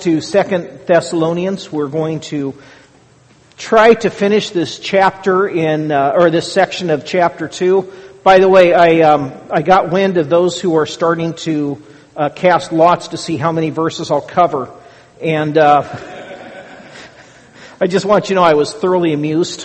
to 2 Thessalonians. We're going to try to finish this chapter or this section of chapter 2. By the way, I got wind of those who are starting to cast lots to see how many verses I'll cover. And I just want you to know I was thoroughly amused.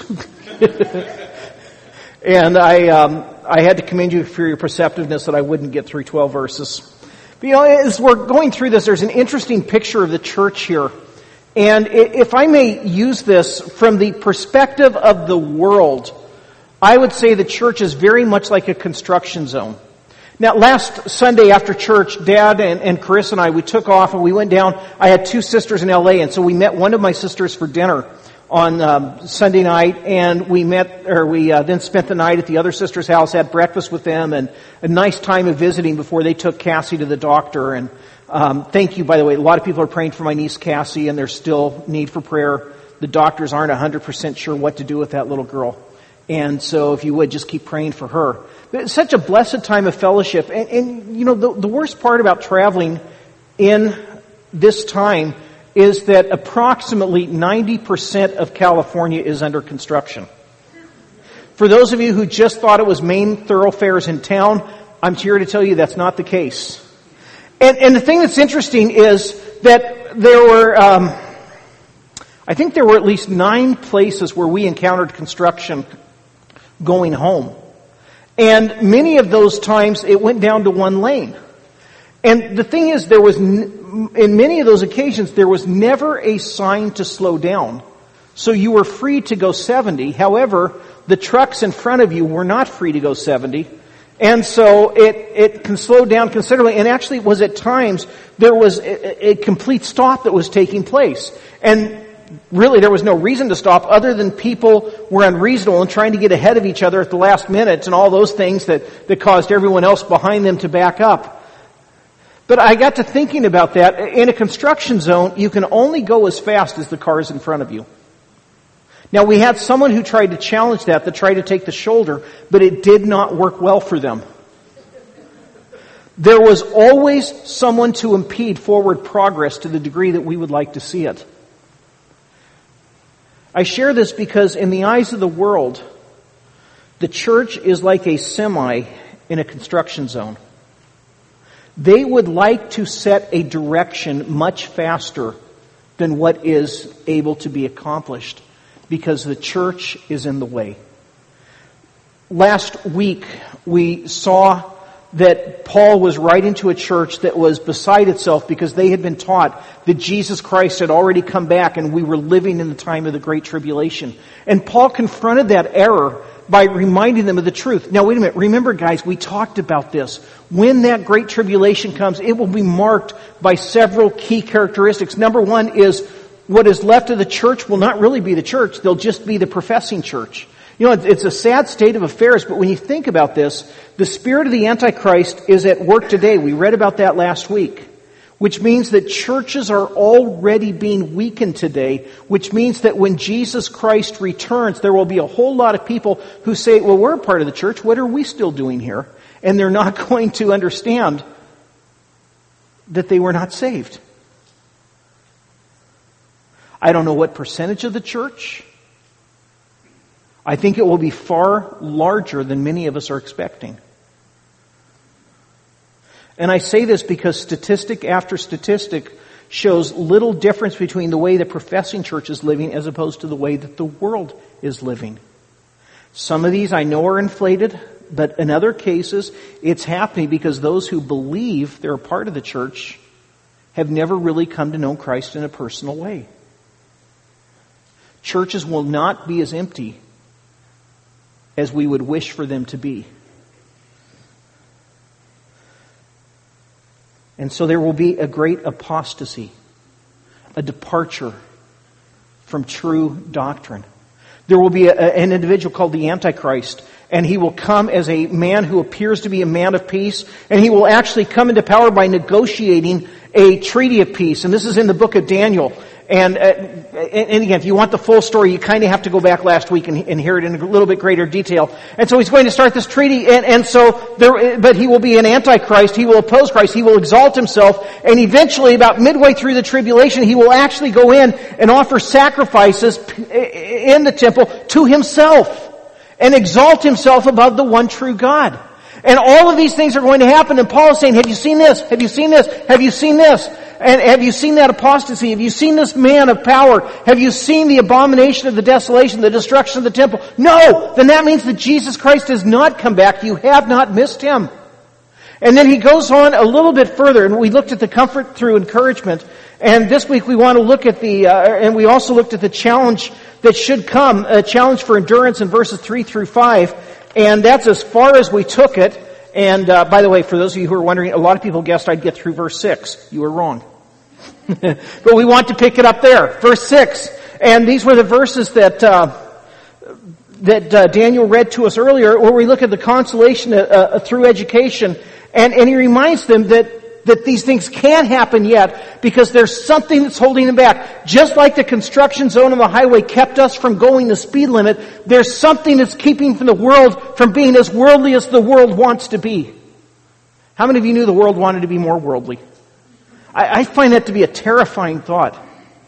And I had to commend you for your perceptiveness that I wouldn't get through 12 verses. But, as we're going through this, there's an interesting picture of the church here. And if I may use this from the perspective of the world, I would say the church is very much like a construction zone. Now, last Sunday after church, Dad and Chris and I, we took off and we went down. I had two sisters in L.A., and so we met one of my sisters for dinner on Sunday night, and we then spent the night at the other sister's house, had breakfast with them, and a nice time of visiting before they took Cassie to the doctor. And thank you, by the way. A lot of people are praying for my niece Cassie, and there's still need for prayer. The doctors aren't 100% sure what to do with that little girl. And so if you would, just keep praying for her. But it's such a blessed time of fellowship. And the worst part about traveling in this time is that approximately 90% of California is under construction. For those of you who just thought it was main thoroughfares in town, I'm here to tell you that's not the case. And the thing that's interesting is that there were, I think there were at least 9 places where we encountered construction going home. And many of those times it went down to 1 lane. And the thing is, there was, in many of those occasions, there was never a sign to slow down. So you were free to go 70. However, the trucks in front of you were not free to go 70. And so it can slow down considerably. And actually, it was at times, there was a complete stop that was taking place. And really, there was no reason to stop other than people were unreasonable and trying to get ahead of each other at the last minute and all those things that caused everyone else behind them to back up. But I got to thinking about that. In a construction zone, you can only go as fast as the cars in front of you. Now, we had someone who tried to challenge that tried to take the shoulder, but it did not work well for them. There was always someone to impede forward progress to the degree that we would like to see it. I share this because in the eyes of the world, the church is like a semi in a construction zone. They would like to set a direction much faster than what is able to be accomplished because the church is in the way. Last week, we saw that Paul was writing to a church that was beside itself because they had been taught that Jesus Christ had already come back and we were living in the time of the Great Tribulation. And Paul confronted that error by reminding them of the truth. Now, wait a minute. Remember, guys, we talked about this. When that Great Tribulation comes, it will be marked by several key characteristics. Number one is what is left of the church will not really be the church. They'll just be the professing church. It's a sad state of affairs, but when you think about this, the spirit of the Antichrist is at work today. We read about that last week, which means that churches are already being weakened today, which means that when Jesus Christ returns, there will be a whole lot of people who say, well, we're a part of the church. What are we still doing here? And they're not going to understand that they were not saved. I don't know what percentage of the church. I think it will be far larger than many of us are expecting. And I say this because statistic after statistic shows little difference between the way the professing church is living as opposed to the way that the world is living. Some of these I know are inflated, but in other cases it's happening because those who believe they're a part of the church have never really come to know Christ in a personal way. Churches will not be as empty as we would wish for them to be. And so there will be a great apostasy, a departure from true doctrine. There will be an individual called the Antichrist, And he will come as a man who appears to be a man of peace. And he will actually come into power by negotiating a treaty of peace. And this is in the book of Daniel. And again, if you want the full story, you kind of have to go back last week and hear it in a little bit greater detail. And so he's going to start this treaty, but he will be an antichrist. He will oppose Christ. He will exalt himself. And eventually, about midway through the tribulation, he will actually go in and offer sacrifices in the temple to himself and exalt himself above the one true God. And all of these things are going to happen. And Paul is saying, have you seen this? Have you seen this? Have you seen this? And have you seen that apostasy? Have you seen this man of power? Have you seen the abomination of the desolation, the destruction of the temple? No! Then that means that Jesus Christ has not come back. You have not missed him. And then he goes on a little bit further, and we looked at the comfort through encouragement. And this week we want to look at and we also looked at the challenge that should come, a challenge for endurance in verses 3 through 5. And that's as far as we took it. And by the way, for those of you who are wondering, a lot of people guessed I'd get through verse 6. You were wrong. But we want to pick it up there. Verse 6. And these were the verses that Daniel read to us earlier, where we look at the consolation through education. And he reminds them that these things can happen yet, because there's something that's holding them back. Just like the construction zone on the highway kept us from going the speed limit, there's something that's keeping from the world from being as worldly as the world wants to be. How many of you knew the world wanted to be more worldly? I find that to be a terrifying thought.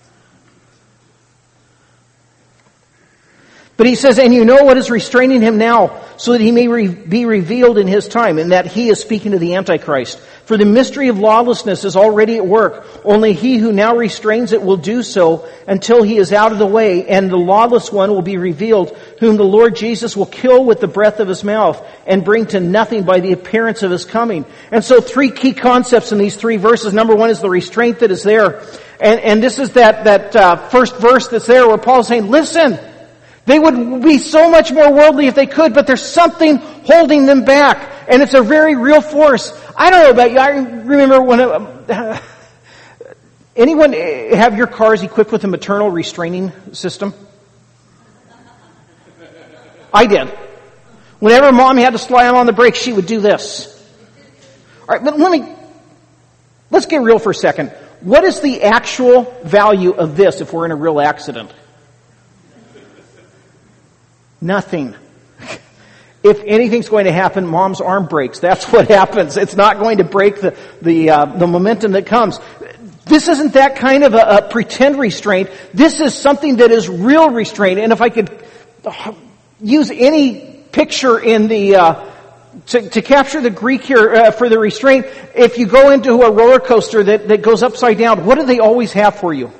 But he says, and you know what is restraining him now, so that he may be revealed in his time, and that he is speaking to the Antichrist. For the mystery of lawlessness is already at work. Only he who now restrains it will do so until he is out of the way, and the lawless one will be revealed, whom the Lord Jesus will kill with the breath of his mouth, and bring to nothing by the appearance of his coming. And so 3 key concepts in these 3 verses. Number 1 is the restraint that is there. And this is that first verse that's there where Paul's saying, listen, they would be so much more worldly if they could, but there's something holding them back. And it's a very real force. I don't know about you. I remember when anyone have your cars equipped with a maternal restraining system? I did. Whenever Mom had to slam on the brakes, she would do this. All right, but let's get real for a second. What is the actual value of this if we're in a real accident? Nothing. If anything's going to happen, Mom's arm breaks. That's what happens. It's not going to break the momentum that comes. This isn't that kind of a pretend restraint. This is something that is real restraint. And if I could use any picture in to capture the Greek here for the restraint, if you go into a roller coaster that goes upside down, what do they always have for you?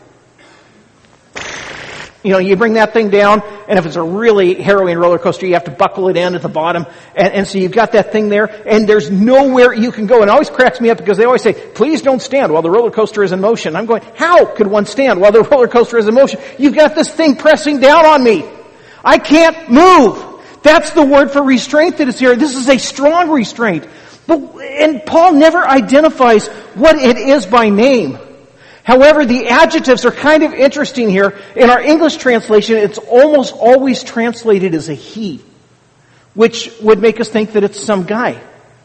You know, you bring that thing down, and if it's a really harrowing roller coaster, you have to buckle it in at the bottom. And so you've got that thing there, and there's nowhere you can go. And it always cracks me up because they always say, please don't stand while the roller coaster is in motion. I'm going, how could one stand while the roller coaster is in motion? You've got this thing pressing down on me. I can't move. That's the word for restraint that is here. This is a strong restraint. And Paul never identifies what it is by name. However, the adjectives are kind of interesting here. In our English translation, it's almost always translated as a he, which would make us think that it's some guy.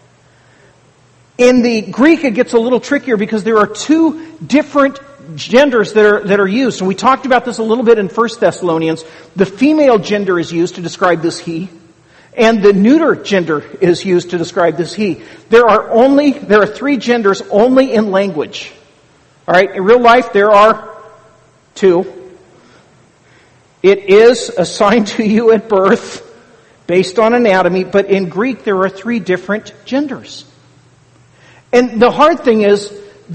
In the Greek, it gets a little trickier because there are 2 different genders that are used. And we talked about this a little bit in 1 Thessalonians. The female gender is used to describe this he, and the neuter gender is used to describe this he. There are 3 genders only in language. All right, in real life, there are 2. It is assigned to you at birth based on anatomy, but in Greek, there are 3 different genders. And the hard thing is,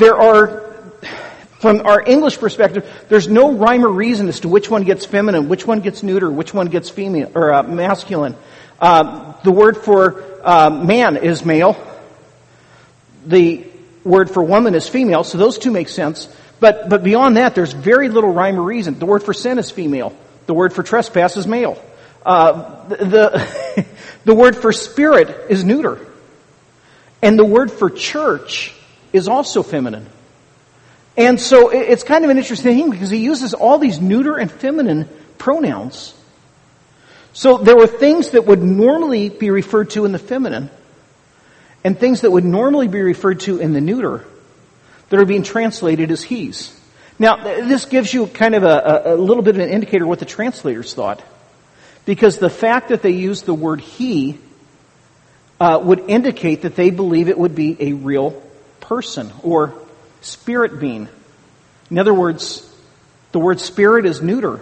from our English perspective, there's no rhyme or reason as to which one gets feminine, which one gets neuter, which one gets female or masculine. The word for man is male. The word for woman is female, so those 2 make sense. But beyond that, there's very little rhyme or reason. The word for sin is female. The word for trespass is male. The word for spirit is neuter. And the word for church is also feminine. And so it's kind of an interesting thing because he uses all these neuter and feminine pronouns. So there were things that would normally be referred to in the feminine and things that would normally be referred to in the neuter that are being translated as he's. Now, this gives you kind of a little bit of an indicator of what the translators thought. Because the fact that they used the word he would indicate that they believe it would be a real person or spirit being. In other words, the word spirit is neuter.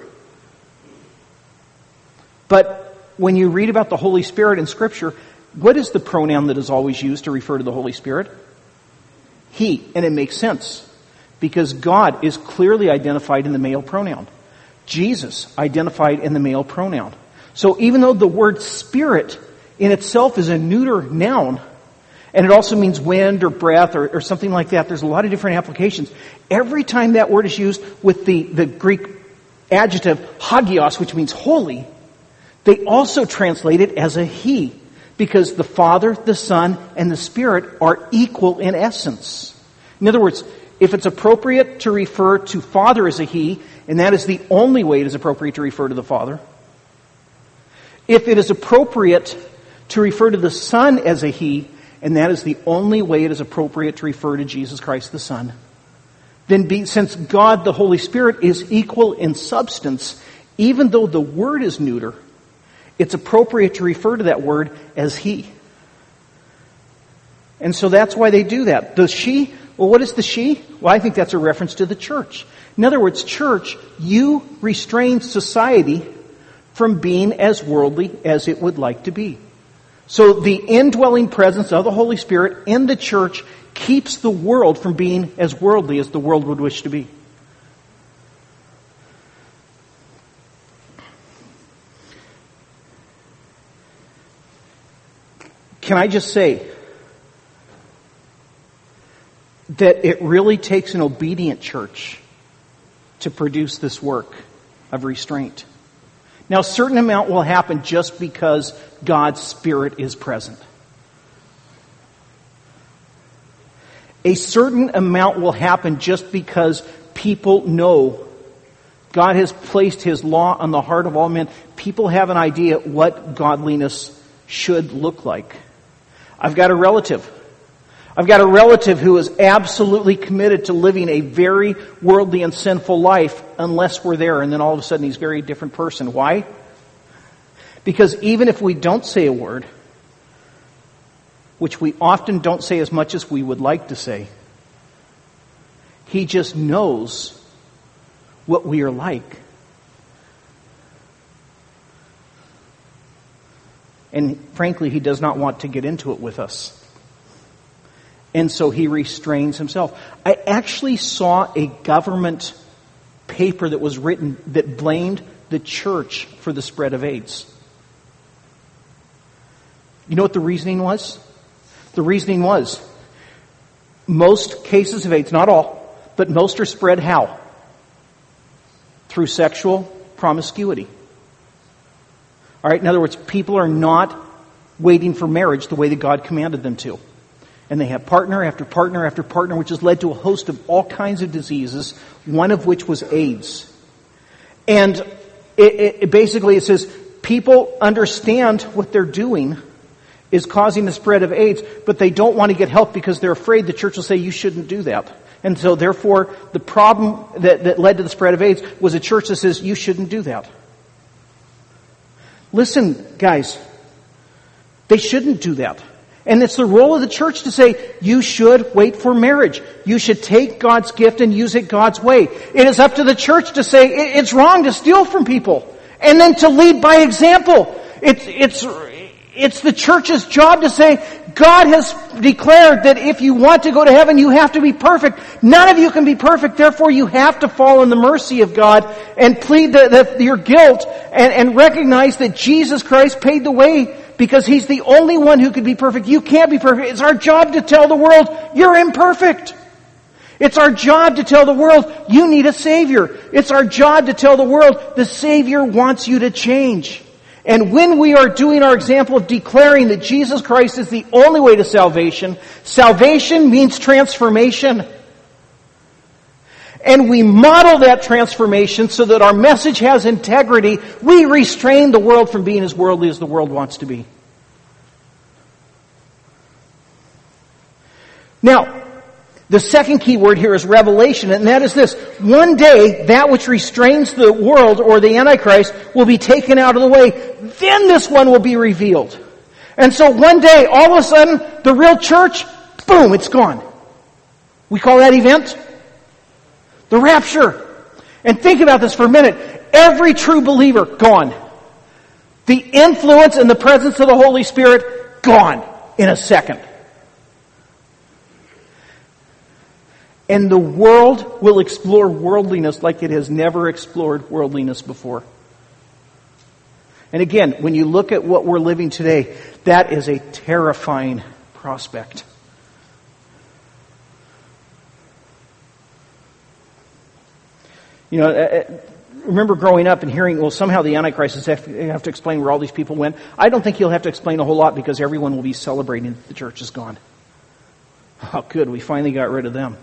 But when you read about the Holy Spirit in Scripture, what is the pronoun that is always used to refer to the Holy Spirit? He. And it makes sense. Because God is clearly identified in the male pronoun. Jesus identified in the male pronoun. So even though the word spirit in itself is a neuter noun, and it also means wind or breath or something like that, there's a lot of different applications. Every time that word is used with the Greek adjective hagios, which means holy, they also translate it as a he, because the Father, the Son, and the Spirit are equal in essence. In other words, if it's appropriate to refer to Father as a he, and that is the only way it is appropriate to refer to the Father, if it is appropriate to refer to the Son as a he, and that is the only way it is appropriate to refer to Jesus Christ the Son, then since God the Holy Spirit is equal in substance, even though the word is neuter, it's appropriate to refer to that word as he. And so that's why they do that. The she, well, what is the she? Well, I think that's a reference to the church. In other words, church, you restrain society from being as worldly as it would like to be. So the indwelling presence of the Holy Spirit in the church keeps the world from being as worldly as the world would wish to be. Can I just say that it really takes an obedient church to produce this work of restraint? Now, a certain amount will happen just because God's Spirit is present. A certain amount will happen just because people know God has placed His law on the heart of all men. People have an idea what godliness should look like. I've got a relative who is absolutely committed to living a very worldly and sinful life unless we're there, and then all of a sudden he's a very different person. Why? Because even if we don't say a word, which we often don't say as much as we would like to say, he just knows what we are like. And frankly, he does not want to get into it with us. And so he restrains himself. I actually saw a government paper that was written that blamed the church for the spread of AIDS. You know what the reasoning was? The reasoning was most cases of AIDS, not all, but most are spread how? Through sexual promiscuity. All right, in other words, people are not waiting for marriage the way that God commanded them to. And they have partner after partner after partner, which has led to a host of all kinds of diseases, one of which was AIDS. And it basically says people understand what they're doing is causing the spread of AIDS, but they don't want to get help because they're afraid the church will say you shouldn't do that. And so therefore, the problem that led to the spread of AIDS was a church that says you shouldn't do that. Listen, guys, they shouldn't do that. And it's the role of the church to say, you should wait for marriage. You should take God's gift and use it God's way. It is up to the church to say, it's wrong to steal from people. And then to lead by example. It's the church's job to say, God has declared that if you want to go to heaven, you have to be perfect. None of you can be perfect. Therefore, you have to fall in the mercy of God and plead your guilt and recognize that Jesus Christ paid the way because He's the only one who could be perfect. You can't be perfect. It's our job to tell the world, you're imperfect. It's our job to tell the world, you need a Savior. It's our job to tell the world, the Savior wants you to change. And when we are doing our example of declaring that Jesus Christ is the only way to salvation, salvation means transformation. and we model that transformation so that our message has integrity, we restrain the world from being as worldly as the world wants to be. Now, the second key word here is revelation, and that is this. One day, that which restrains the world or the Antichrist will be taken out of the way. Then this one will be revealed. And so one day, all of a sudden, the real church, boom, it's gone. We call that event the rapture. And think about this for a minute. Every true believer, gone. The influence and the presence of the Holy Spirit, gone in a second. And the world will explore worldliness like it has never explored worldliness before. And again, when you look at what we're living today, that is a terrifying prospect. You know, remember growing up and hearing, well, somehow the Antichrist have to explain where all these people went. I don't think he'll have to explain a whole lot because everyone will be celebrating that the church is gone. Oh, good, we finally got rid of them.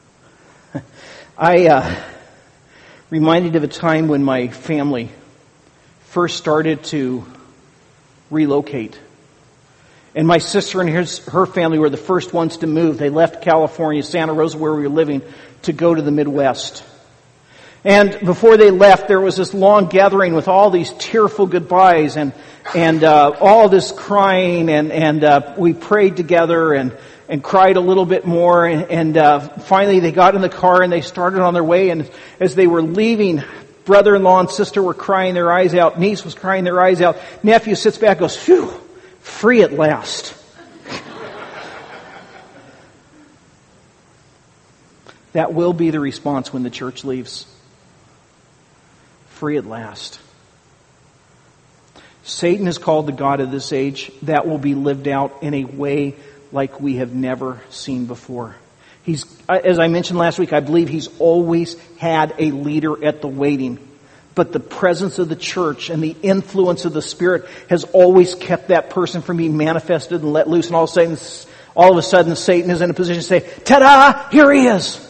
I reminded of a time when my family first started to relocate. And my sister and her family were the first ones to move. They left California, Santa Rosa, where we were living, to go to the Midwest. And before they left, there was this long gathering with all these tearful goodbyes and all this crying, and we prayed together and cried a little bit more, and finally they got in the car and they started on their way, and as they were leaving, brother-in-law and sister were crying their eyes out, niece was crying their eyes out, nephew sits back and goes, phew, free at last. That will be the response when the church leaves. Free at last. Satan is called the god of this age. That will be lived out in a way like we have never seen before. He's, as I mentioned last week, I believe he's always had a leader at the waiting. But the presence of the church and the influence of the Spirit has always kept that person from being manifested and let loose. And all of a sudden, Satan is in a position to say, ta-da, here he is.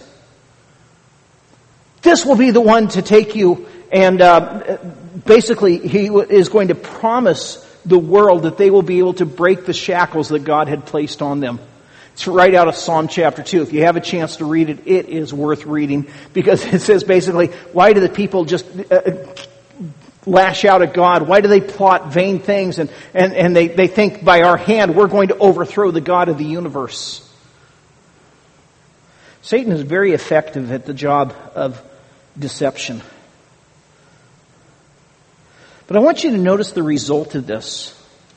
This will be the one to take you. And basically, he is going to promise the world that they will be able to break the shackles that God had placed on them. It's right out of Psalm chapter 2. If you have a chance to read it, it is worth reading, because it says basically, why do the people just lash out at God? Why do they plot vain things? And they think by our hand we're going to overthrow the God of the universe. Satan is very effective at the job of deception. But I want you to notice the result of this.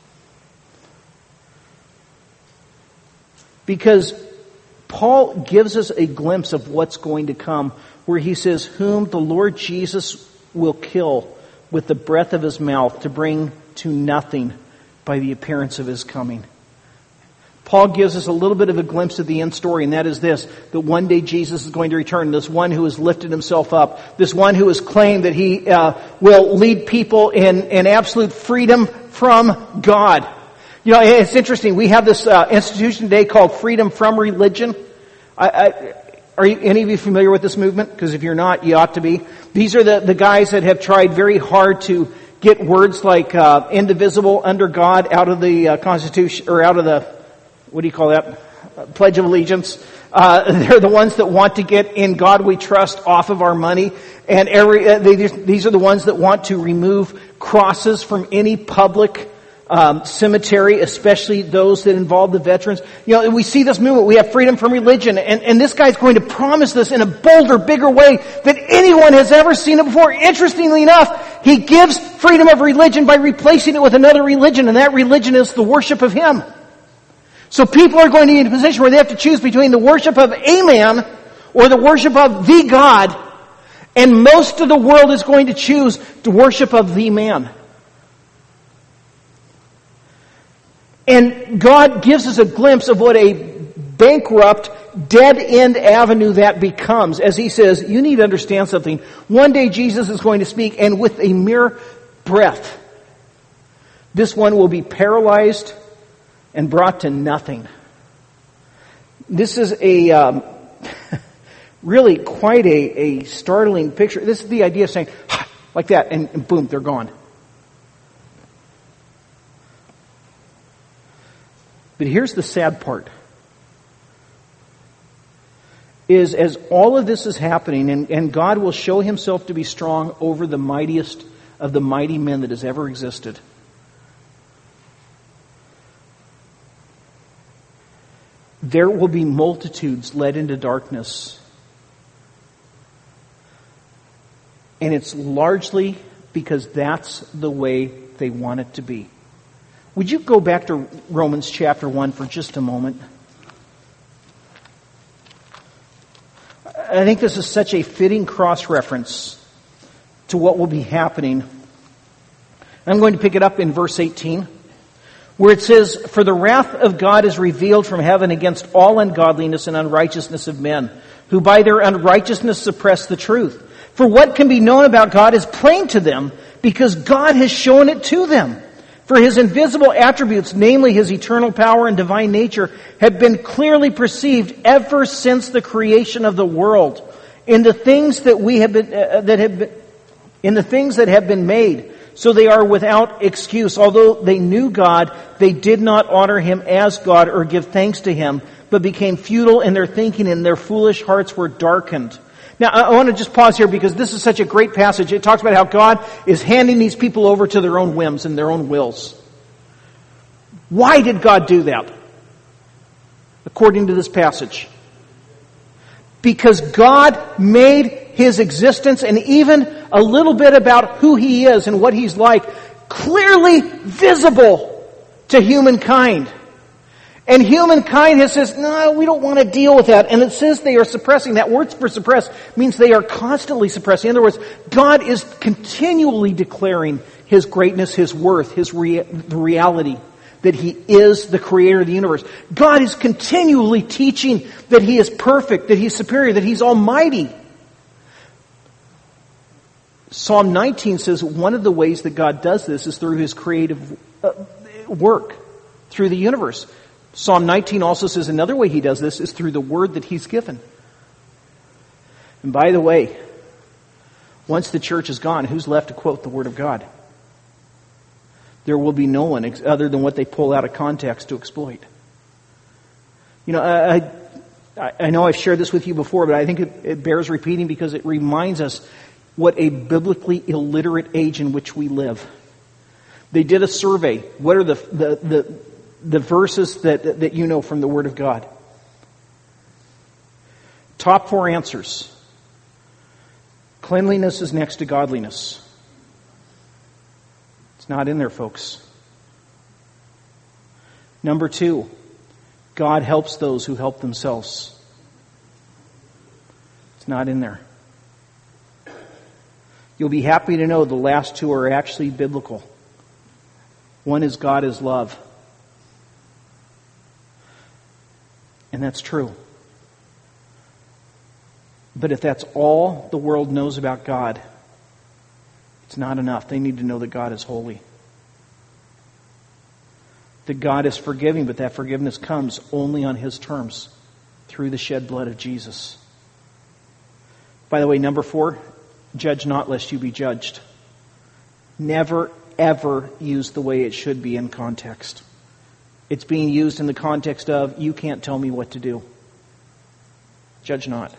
Because Paul gives us a glimpse of what's going to come, where he says, whom the Lord Jesus will kill with the breath of his mouth to bring to nothing by the appearance of his coming. Paul gives us a little bit of a glimpse of the end story, and that is this, that one day Jesus is going to return. This one who has lifted himself up. This one who has claimed that he will lead people in absolute freedom from God. You know, it's interesting. We have this institution today called Freedom from Religion. Are any of you familiar with this movement? Because if you're not, you ought to be. These are the guys that have tried very hard to get words like indivisible, under God, out of the Constitution, or out of the, what do you call that? Pledge of Allegiance. They're the ones that want to get "In God We Trust" off of our money. And these are the ones that want to remove crosses from any public cemetery, especially those that involve the veterans. You know, we see this movement. We have freedom from religion. And this guy's going to promise this in a bolder, bigger way than anyone has ever seen it before. Interestingly enough, he gives freedom of religion by replacing it with another religion, and that religion is the worship of him. So people are going to be in a position where they have to choose between the worship of a man or the worship of the God. And most of the world is going to choose the worship of the man. And God gives us a glimpse of what a bankrupt, dead-end avenue that becomes. As he says, you need to understand something. One day Jesus is going to speak, and with a mere breath, this one will be paralyzed and brought to nothing. This is a really quite a startling picture. This is the idea of saying, like that, and boom, they're gone. But here's the sad part. Is as all of this is happening, and God will show himself to be strong over the mightiest of the mighty men that has ever existed. There will be multitudes led into darkness. And it's largely because that's the way they want it to be. Would you go back to Romans chapter 1 for just a moment? I think this is such a fitting cross-reference to what will be happening. I'm going to pick it up in verse 18, where it says, "For the wrath of God is revealed from heaven against all ungodliness and unrighteousness of men, who by their unrighteousness suppress the truth. For what can be known about God is plain to them, because God has shown it to them. For his invisible attributes, namely his eternal power and divine nature, have been clearly perceived ever since the creation of the world, in the things that have been made. So they are without excuse. Although they knew God, they did not honor him as God or give thanks to him, but became futile in their thinking, and their foolish hearts were darkened." Now, I want to just pause here because this is such a great passage. It talks about how God is handing these people over to their own whims and their own wills. Why did God do that? According to this passage. Because God made his existence and even a little bit about who he is and what he's like clearly visible to humankind. And humankind has says, no, we don't want to deal with that. And it says they are suppressing. That word for suppress means they are constantly suppressing. In other words, God is continually declaring his greatness, his worth, the reality that he is the creator of the universe. God is continually teaching that he is perfect, that he's superior, that he's almighty. Psalm 19 says one of the ways that God does this is through his creative work, through the universe. Psalm 19 also says another way he does this is through the word that he's given. And by the way, once the church is gone, who's left to quote the word of God? There will be no one other than what they pull out of context to exploit. You know, I know I've shared this with you before, but I think it bears repeating because it reminds us what a biblically illiterate age in which we live. They did a survey. What are the verses that you know from the Word of God? Top 4 answers. Cleanliness is next to godliness. It's not in there, folks. Number 2, God helps those who help themselves. It's not in there. You'll be happy to know the last 2 are actually biblical. One is God is love. And that's true. But if that's all the world knows about God, it's not enough. They need to know that God is holy. That God is forgiving, but that forgiveness comes only on his terms, through the shed blood of Jesus. By the way, number 4, judge not lest you be judged. Never, ever used the way it should be in context. It's being used in the context of, you can't tell me what to do. Judge not.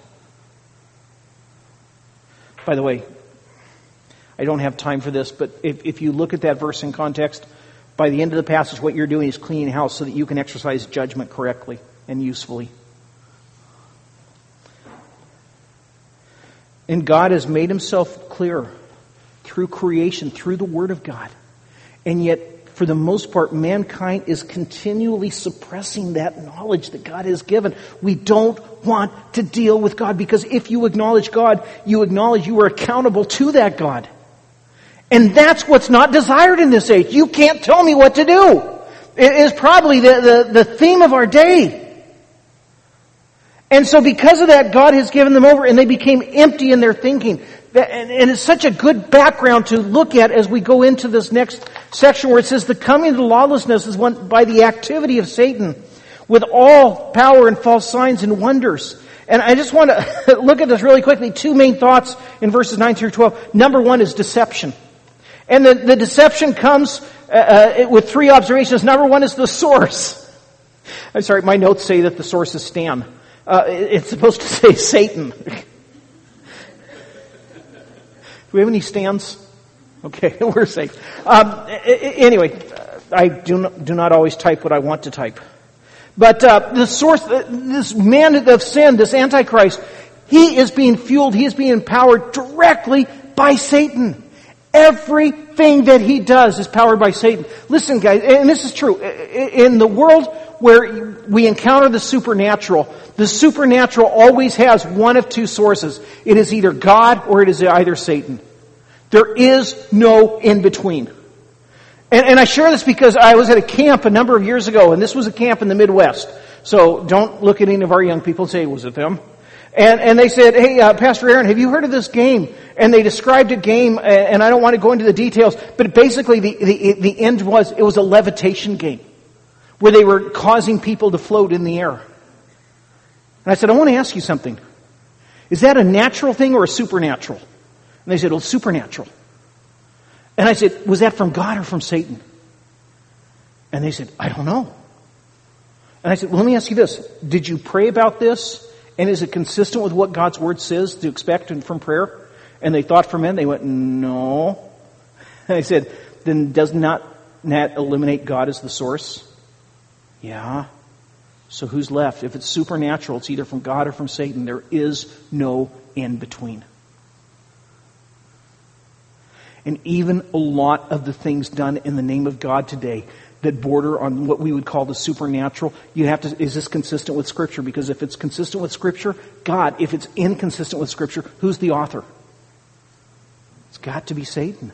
By the way, I don't have time for this, but if you look at that verse in context, by the end of the passage, what you're doing is cleaning house so that you can exercise judgment correctly and usefully. And God has made himself clear through creation, through the Word of God. And yet, for the most part, mankind is continually suppressing that knowledge that God has given. We don't want to deal with God because if you acknowledge God, you acknowledge you are accountable to that God. And that's what's not desired in this age. You can't tell me what to do. It is probably the theme of our day. And so because of that, God has given them over and they became empty in their thinking. And it's such a good background to look at as we go into this next section where it says the coming of the lawlessness is one by the activity of Satan with all power and false signs and wonders. And I just want to look at this really quickly. Two main thoughts in verses 9 through 12. Number one is deception. And the deception comes with three observations. Number one is the source. I'm sorry, my notes say that the source is Stan. It's supposed to say Satan. Do we have any Stans? Okay, we're safe. Anyway, I do not always type what I want to type. But the source, this man of sin, this Antichrist, he is being fueled, he is being empowered directly by Satan. Everything that he does is powered by Satan. Listen, guys, and this is true. In the world where we encounter the supernatural always has one of two sources. It is either God or it is either Satan. There is no in between. And I share this because I was at a camp a number of years ago, and this was a camp in the Midwest. So don't look at any of our young people and say, was it them? And they said, hey, Pastor Aaron, have you heard of this game? And they described a game, and I don't want to go into the details, but basically the end was, it was a levitation game, where they were causing people to float in the air. And I said, I want to ask you something. Is that a natural thing or a supernatural? And they said, well, it's supernatural. And I said, was that from God or from Satan? And they said, I don't know. And I said, well, let me ask you this. Did you pray about this? And is it consistent with what God's Word says to expect from prayer? And they thought for a minute. They went, no. And I said, then does not that eliminate God as the source? Yeah. So who's left? If it's supernatural, it's either from God or from Satan. There is no in between. And even a lot of the things done in the name of God today that border on what we would call the supernatural, you have to, is this consistent with Scripture? Because if it's consistent with Scripture, God. If it's inconsistent with Scripture, who's the author? It's got to be Satan.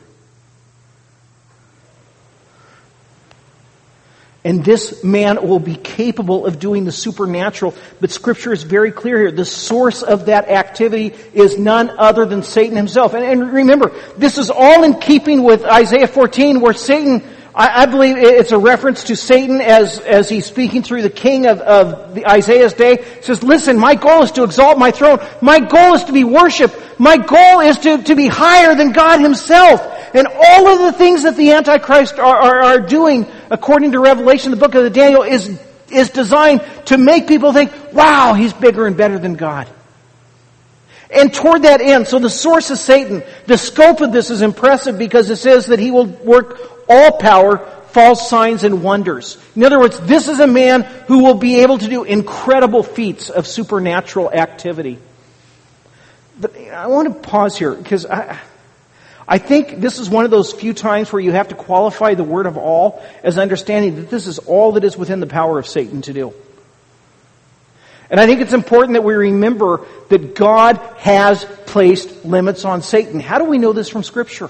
And this man will be capable of doing the supernatural. But Scripture is very clear here. The source of that activity is none other than Satan himself. And remember, this is all in keeping with Isaiah 14, where Satan, I believe it's a reference to Satan as he's speaking through the king of Isaiah's day. It says, listen, my goal is to exalt my throne. My goal is to be worshipped. My goal is to be higher than God himself. And all of the things that the Antichrist are doing, according to Revelation, the book of Daniel, is designed to make people think, wow, he's bigger and better than God. And toward that end, so the source is Satan. The scope of this is impressive because it says that he will work all power, false signs, and wonders. In other words, this is a man who will be able to do incredible feats of supernatural activity. But I want to pause here because I think this is one of those few times where you have to qualify the word of all as understanding that this is all that is within the power of Satan to do. And I think it's important that we remember that God has placed limits on Satan. How do we know this from Scripture?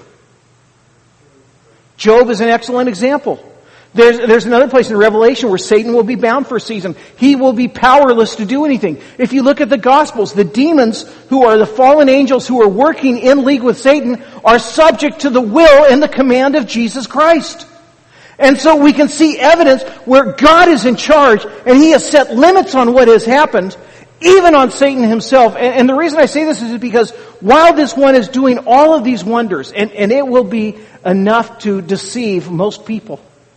Job is an excellent example. There's another place in Revelation where Satan will be bound for a season. He will be powerless to do anything. If you look at the Gospels, the demons who are the fallen angels who are working in league with Satan are subject to the will and the command of Jesus Christ. And so we can see evidence where God is in charge and He has set limits on what has happened, even on Satan himself. And the reason I say this is because while this one is doing all of these wonders, and it will be enough to deceive most people,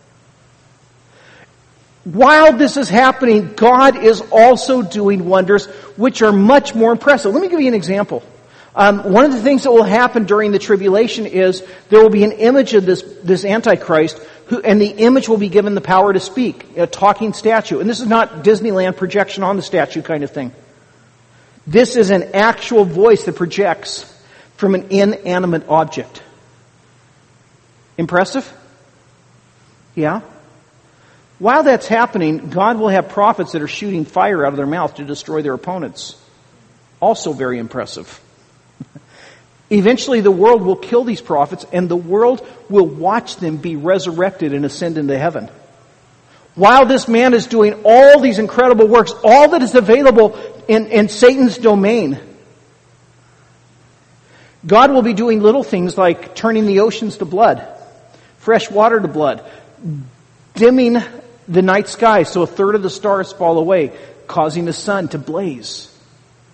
while this is happening, God is also doing wonders which are much more impressive. Let me give you an example. One of the things that will happen during the tribulation is there will be an image of this Antichrist, and the image will be given the power to speak, a talking statue. And this is not Disneyland projection on the statue kind of thing. This is an actual voice that projects from an inanimate object. Impressive? Yeah? While that's happening, God will have prophets that are shooting fire out of their mouth to destroy their opponents. Also very impressive. Eventually the world will kill these prophets and the world will watch them be resurrected and ascend into heaven. While this man is doing all these incredible works, all that is available in Satan's domain, God will be doing little things like turning the oceans to blood, fresh water to blood, dimming the night sky so a third of the stars fall away, causing the sun to blaze.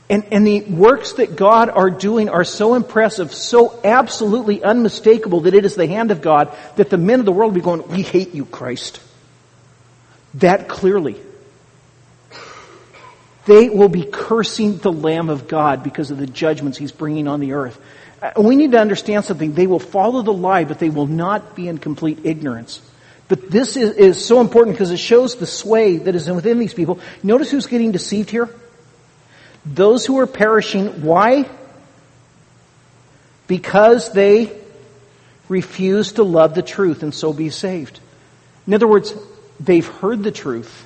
And the works that God are doing are so impressive, so absolutely unmistakable that it is the hand of God, that the men of the world will be going, we hate you, Christ. That clearly. They will be cursing the Lamb of God because of the judgments He's bringing on the earth. We need to understand something. They will follow the lie, but they will not be in complete ignorance. But this is so important because it shows the sway that is within these people. Notice who's getting deceived here? Those who are perishing. Why? Because they refuse to love the truth and so be saved. In other words, they've heard the truth.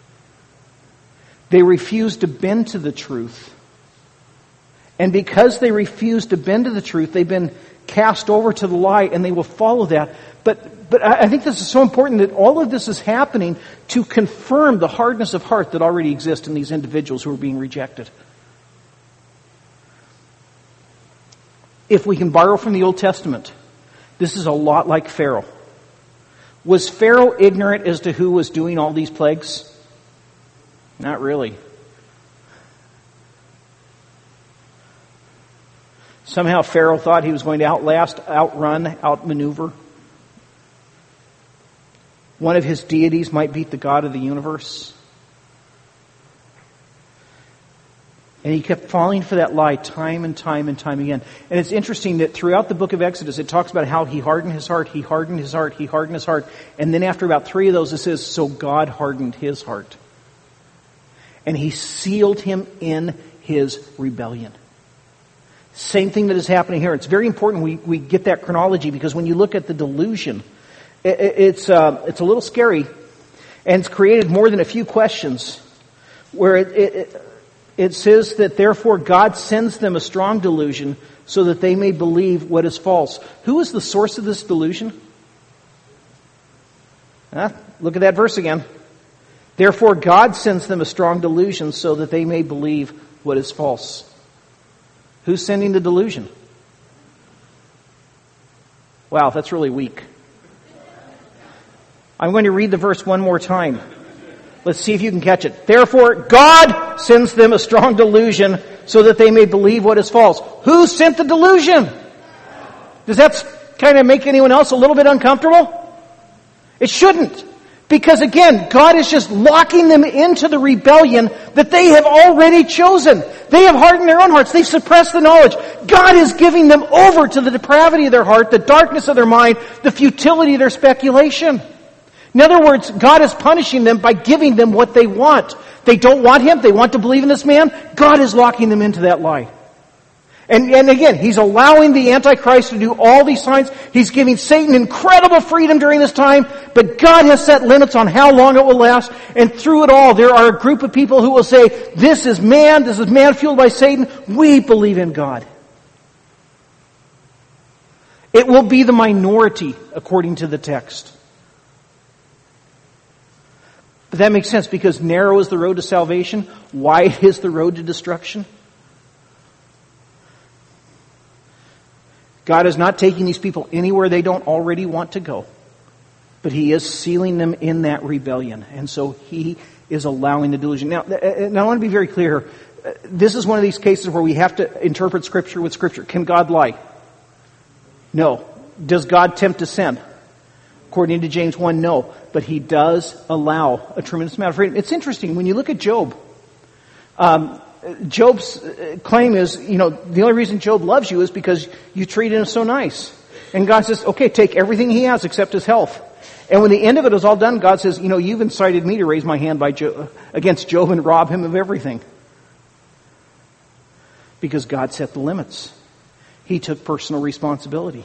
They refuse to bend to the truth. And because they refuse to bend to the truth, they've been cast over to the lie and they will follow that. But I think this is so important that all of this is happening to confirm the hardness of heart that already exists in these individuals who are being rejected. If we can borrow from the Old Testament, this is a lot like Pharaoh. Was Pharaoh ignorant as to who was doing all these plagues? Not really. Somehow Pharaoh thought he was going to outlast, outrun, outmaneuver. One of his deities might beat the God of the universe. And he kept falling for that lie time and time and time again. And it's interesting that throughout the book of Exodus, it talks about how he hardened his heart, he hardened his heart, he hardened his heart. And then after about 3 of those, it says, so God hardened his heart. And He sealed him in his rebellion. Same thing that is happening here. It's very important we get that chronology, because when you look at the delusion, it's a little scary, and it's created more than a few questions, where it says that therefore God sends them a strong delusion so that they may believe what is false. Who is the source of this delusion? Look at that verse again. Therefore God sends them a strong delusion so that they may believe what is false. Who's sending the delusion? Wow, that's really weak. I'm going to read the verse one more time. Let's see if you can catch it. Therefore, God sends them a strong delusion so that they may believe what is false. Who sent the delusion? Does that kind of make anyone else a little bit uncomfortable? It shouldn't. Because again, God is just locking them into the rebellion that they have already chosen. They have hardened their own hearts. They've suppressed the knowledge. God is giving them over to the depravity of their heart, the darkness of their mind, the futility of their speculation. In other words, God is punishing them by giving them what they want. They don't want Him. They want to believe in this man. God is locking them into that lie. And again, He's allowing the Antichrist to do all these signs. He's giving Satan incredible freedom during this time. But God has set limits on how long it will last. And through it all, there are a group of people who will say, this is man fueled by Satan. We believe in God. It will be the minority, according to the text. But that makes sense, because narrow is the road to salvation, wide is the road to destruction. God is not taking these people anywhere they don't already want to go. But He is sealing them in that rebellion. And so He is allowing the delusion. Now I want to be very clear. This is one of these cases where we have to interpret Scripture with Scripture. Can God lie? No. Does God tempt to sin? According to James 1, no. But He does allow a tremendous amount of freedom. It's interesting. When you look at Job, Job's claim is, the only reason Job loves you is because you treated him so nice. And God says, okay, take everything he has except his health. And when the end of it is all done, God says, you've incited me to raise my hand against Job and rob him of everything. Because God set the limits. He took personal responsibility.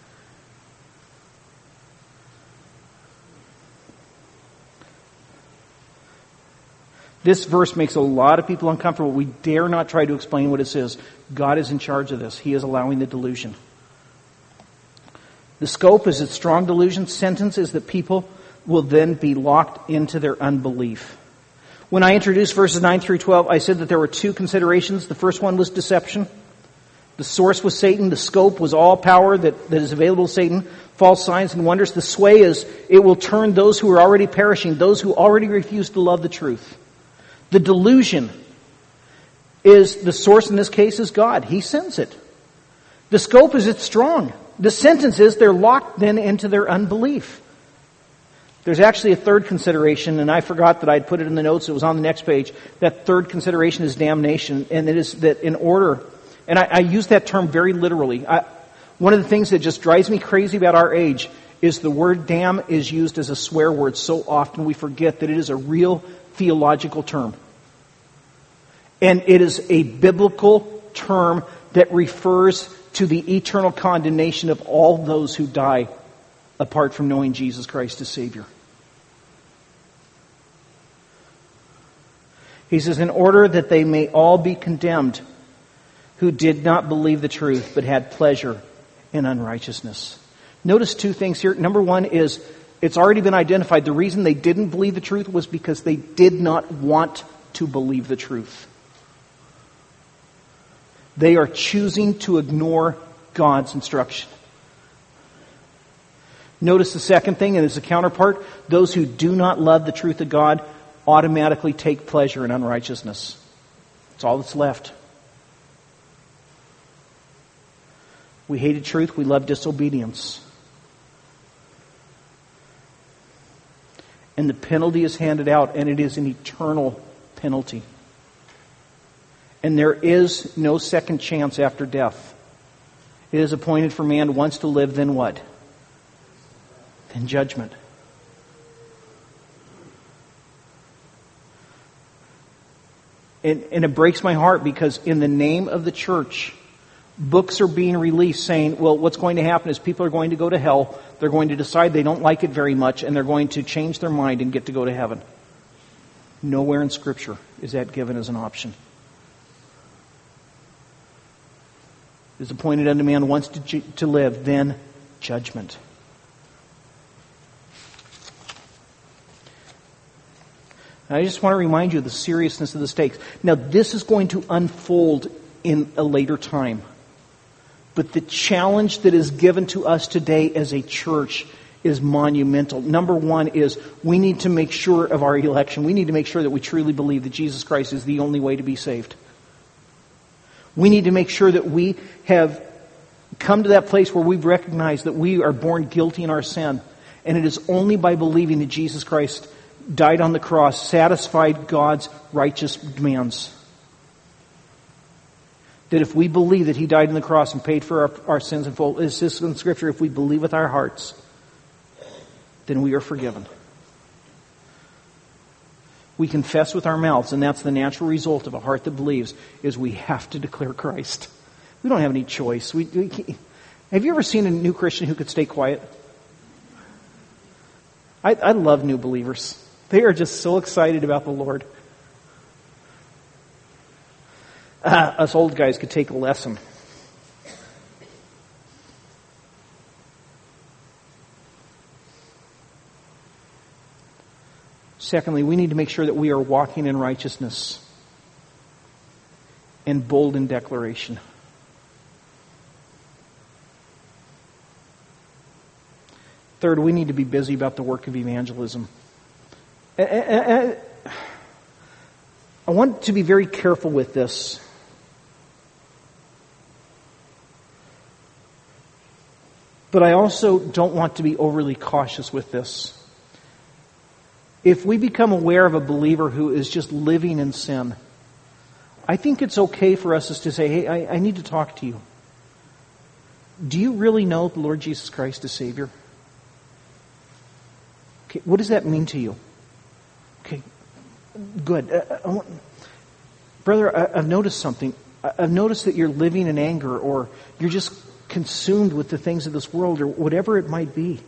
This verse makes a lot of people uncomfortable. We dare not try to explain what it says. God is in charge of this. He is allowing the delusion. The scope is its strong delusion. Sentence is that people will then be locked into their unbelief. When I introduced verses 9 through 12, I said that there were 2 considerations. The first one was deception. The source was Satan. The scope was all power that is available to Satan. False signs and wonders. The sway is it will turn those who are already perishing, those who already refuse to love the truth. The delusion is, the source in this case is God. He sends it. The scope is it's strong. The sentence is they're locked then into their unbelief. There's actually a third consideration, and I forgot that I'd put it in the notes. It was on the next page. That third consideration is damnation, and it is that in order, and I use that term very literally. One of the things that just drives me crazy about our age is the word damn is used as a swear word so often we forget that it is a real theological term. And it is a biblical term that refers to the eternal condemnation of all those who die apart from knowing Jesus Christ as Savior. He says, in order that they may all be condemned who did not believe the truth but had pleasure in unrighteousness. Notice two things here. Number one is, it's already been identified. The reason they didn't believe the truth was because they did not want to believe the truth. They are choosing to ignore God's instruction. Notice the second thing, and as a counterpart, those who do not love the truth of God automatically take pleasure in unrighteousness. That's all that's left. We hated truth, we love disobedience. And the penalty is handed out, and it is an eternal penalty. And there is no second chance after death. It is appointed for man once to live, then what? Then judgment. And it breaks my heart because in the name of the church, books are being released saying, well, what's going to happen is people are going to go to hell. They're going to decide they don't like it very much, and they're going to change their mind and get to go to heaven. Nowhere in Scripture is that given as an option. It is appointed unto man once to live, then judgment. I just want to remind you of the seriousness of the stakes. Now, this is going to unfold in a later time. But the challenge that is given to us today as a church is monumental. Number one is we need to make sure of our election. We need to make sure that we truly believe that Jesus Christ is the only way to be saved. We need to make sure that we have come to that place where we've recognized that we are born guilty in our sin. And it is only by believing that Jesus Christ died on the cross, satisfied God's righteous demands. That if we believe that He died on the cross and paid for our sins in full, it says in Scripture, if we believe with our hearts, then we are forgiven. We confess with our mouths, and that's the natural result of a heart that believes, is we have to declare Christ. We don't have any choice. Have you ever seen a new Christian who could stay quiet? I love new believers. They are just so excited about the Lord. Us old guys could take a lesson. Secondly, we need to make sure that we are walking in righteousness and bold in declaration. Third, we need to be busy about the work of evangelism. I want to be very careful with this. But I also don't want to be overly cautious with this. If we become aware of a believer who is just living in sin, I think it's okay for us to say, hey, I need to talk to you. Do you really know the Lord Jesus Christ as Savior? Okay, what does that mean to you? Okay, good. Brother, I've noticed something. I've noticed that you're living in anger, or you're just consumed with the things of this world, or whatever it might be.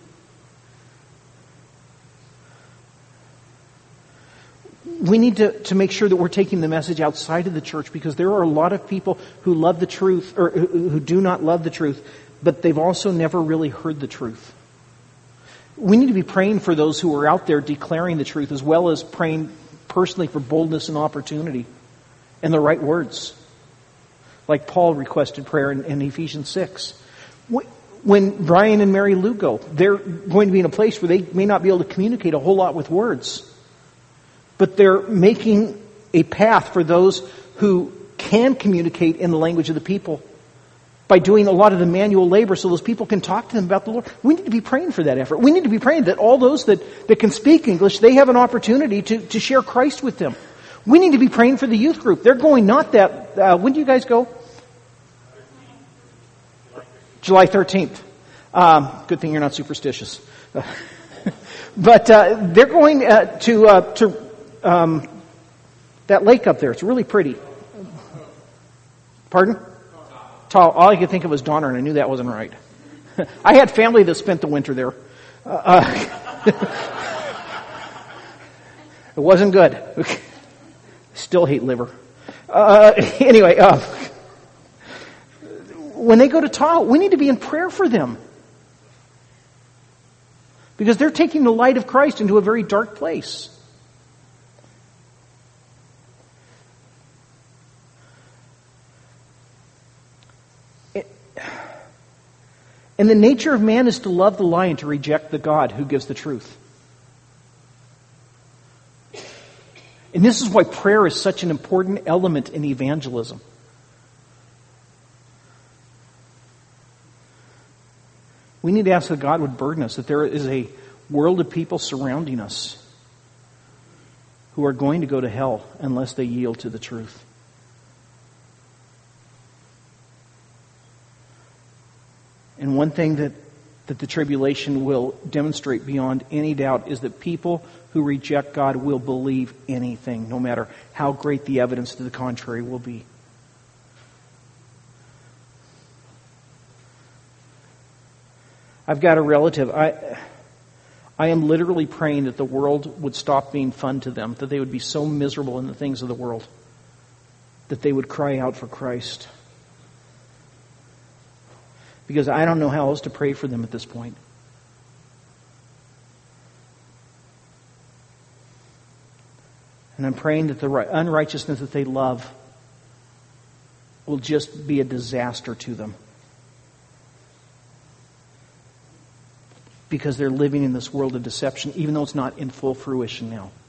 We need to make sure that we're taking the message outside of the church, because there are a lot of people who love the truth, or who do not love the truth, but they've also never really heard the truth. We need to be praying for those who are out there declaring the truth, as well as praying personally for boldness and opportunity and the right words. Like Paul requested prayer in Ephesians 6. When Brian and Mary Lou go, they're going to be in a place where they may not be able to communicate a whole lot with words. But they're making a path for those who can communicate in the language of the people by doing a lot of the manual labor so those people can talk to them about the Lord. We need to be praying for that effort. We need to be praying that all those that can speak English, they have an opportunity to share Christ with them. We need to be praying for the youth group. They're going when do you guys go? July 13th. Good thing you're not superstitious. But they're going to that lake up there. It's really pretty. Pardon? Tall. All I could think of was Donner, and I knew that wasn't right. I had family that spent the winter there. It wasn't good. Still hate liver. Anyway, when they go to Tahoe, we need to be in prayer for them. Because they're taking the light of Christ into a very dark place. And the nature of man is to love the lie and to reject the God who gives the truth. And this is why prayer is such an important element in evangelism. We need to ask that God would burden us, that there is a world of people surrounding us who are going to go to hell unless they yield to the truth. And one thing that the tribulation will demonstrate beyond any doubt is that people who reject God will believe anything, no matter how great the evidence to the contrary will be. I've got a relative. I am literally praying that the world would stop being fun to them, that they would be so miserable in the things of the world, that they would cry out for Christ. Because I don't know how else to pray for them at this point. And I'm praying that the unrighteousness that they love will just be a disaster to them. Because they're living in this world of deception, even though it's not in full fruition now.